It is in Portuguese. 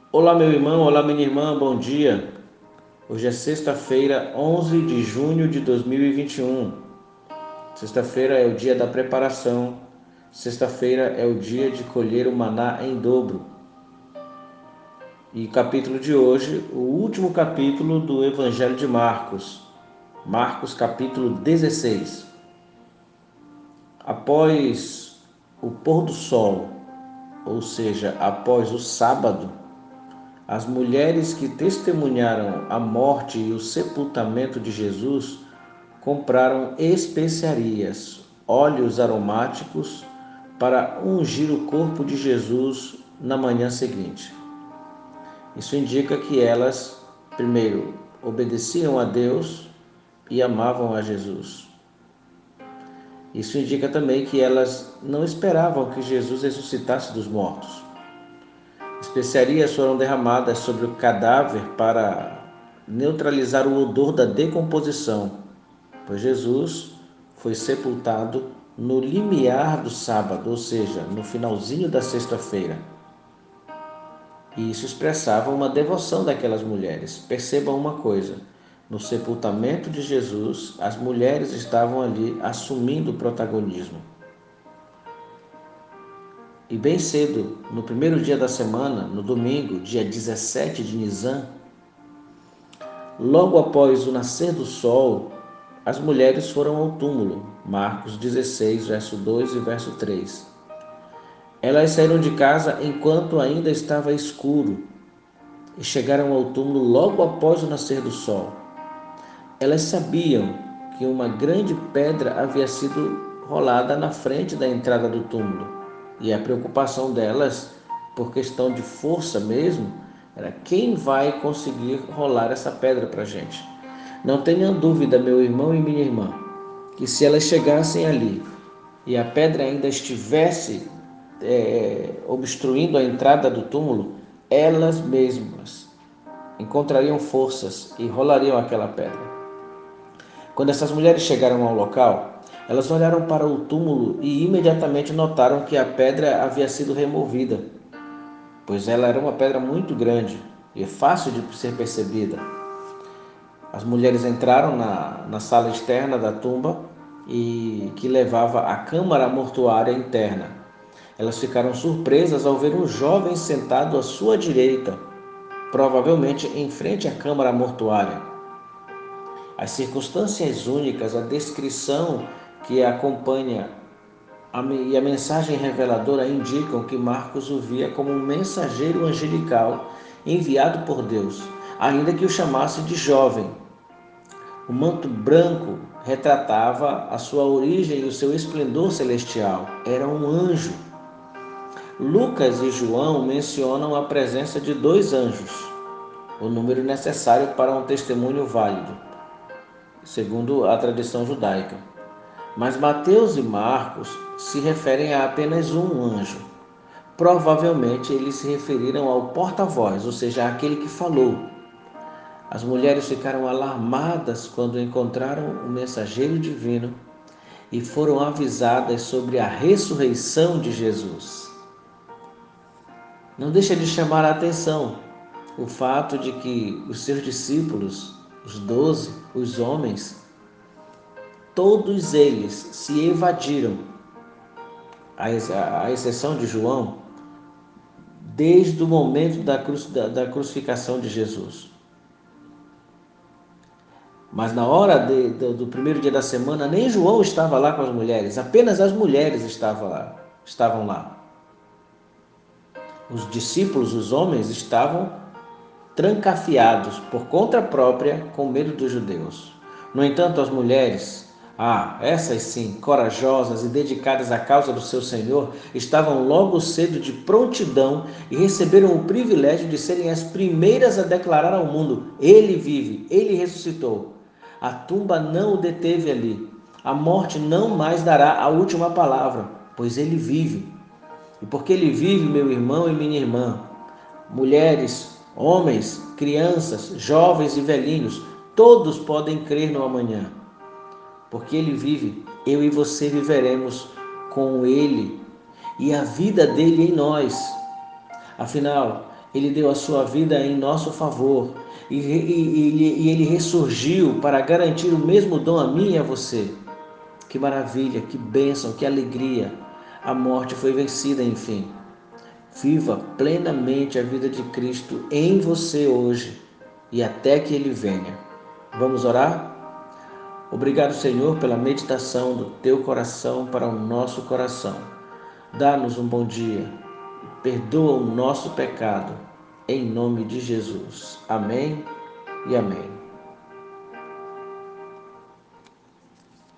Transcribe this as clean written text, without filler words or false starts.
Olá, meu irmão, olá, minha irmã, bom dia. Hoje é sexta-feira, 11 de junho de 2021. Sexta-feira é o dia da preparação. Sexta-feira é o dia de colher o maná em dobro. E capítulo de hoje, o último capítulo do Evangelho de Marcos. Marcos, capítulo 16. Após o pôr do sol, ou seja, após o sábado, as mulheres que testemunharam a morte e o sepultamento de Jesus compraram especiarias, óleos aromáticos para ungir o corpo de Jesus na manhã seguinte. Isso indica que elas, primeiro, obedeciam a Deus e amavam a Jesus. Isso indica também que elas não esperavam que Jesus ressuscitasse dos mortos. Especiarias foram derramadas sobre o cadáver para neutralizar o odor da decomposição, pois Jesus foi sepultado no limiar do sábado, ou seja, no finalzinho da sexta-feira. E isso expressava uma devoção daquelas mulheres. Percebam uma coisa: no sepultamento de Jesus, as mulheres estavam ali assumindo o protagonismo. E bem cedo, no primeiro dia da semana, no domingo, dia 17 de Nisan, logo após o nascer do sol, as mulheres foram ao túmulo. Marcos 16, verso 2 e verso 3. Elas saíram de casa enquanto ainda estava escuro e chegaram ao túmulo logo após o nascer do sol. Elas sabiam que uma grande pedra havia sido rolada na frente da entrada do túmulo, e a preocupação delas, por questão de força mesmo, era quem vai conseguir rolar essa pedra para a gente. Não tenha dúvida, meu irmão e minha irmã, que se elas chegassem ali e a pedra ainda estivesse obstruindo a entrada do túmulo, elas mesmas encontrariam forças e rolariam aquela pedra. Quando essas mulheres chegaram ao local, elas olharam para o túmulo e imediatamente notaram que a pedra havia sido removida, pois ela era uma pedra muito grande e fácil de ser percebida. As mulheres entraram na sala externa da tumba e que levava à câmara mortuária interna. Elas ficaram surpresas ao ver um jovem sentado à sua direita, provavelmente em frente à câmara mortuária. As circunstâncias únicas, a descrição que acompanha e a mensagem reveladora indicam que Marcos o via como um mensageiro angelical enviado por Deus, ainda que o chamasse de jovem. O manto branco retratava a sua origem e o seu esplendor celestial. Era um anjo. Lucas e João mencionam a presença de 2 anjos, o número necessário para um testemunho válido, segundo a tradição judaica. Mas Mateus e Marcos se referem a apenas um anjo. Provavelmente eles se referiram ao porta-voz, ou seja, àquele que falou. As mulheres ficaram alarmadas quando encontraram o mensageiro divino e foram avisadas sobre a ressurreição de Jesus. Não deixa de chamar a atenção o fato de que os seus discípulos, os 12, os homens, todos eles se evadiram, à exceção de João, desde o momento da crucificação de Jesus. Mas na hora do primeiro dia da semana, nem João estava lá com as mulheres, apenas as mulheres estavam lá. Os discípulos, os homens, estavam trancafiados por conta própria com medo dos judeus. No entanto, as mulheres, essas sim, corajosas e dedicadas à causa do seu Senhor, estavam logo cedo de prontidão e receberam o privilégio de serem as primeiras a declarar ao mundo: Ele vive, Ele ressuscitou. A tumba não o deteve ali. A morte não mais dará a última palavra, pois Ele vive. E porque Ele vive, meu irmão e minha irmã, mulheres, homens, crianças, jovens e velhinhos, todos podem crer no amanhã. Porque Ele vive, eu e você viveremos com Ele e a vida dele em nós. Afinal, Ele deu a sua vida em nosso favor e Ele ressurgiu para garantir o mesmo dom a mim e a você. Que maravilha, que bênção, que alegria! A morte foi vencida, enfim. Viva plenamente a vida de Cristo em você hoje e até que Ele venha. Vamos orar? Obrigado, Senhor, pela meditação do Teu coração para o nosso coração. Dá-nos um bom dia. Perdoa o nosso pecado. Em nome de Jesus. Amém e amém.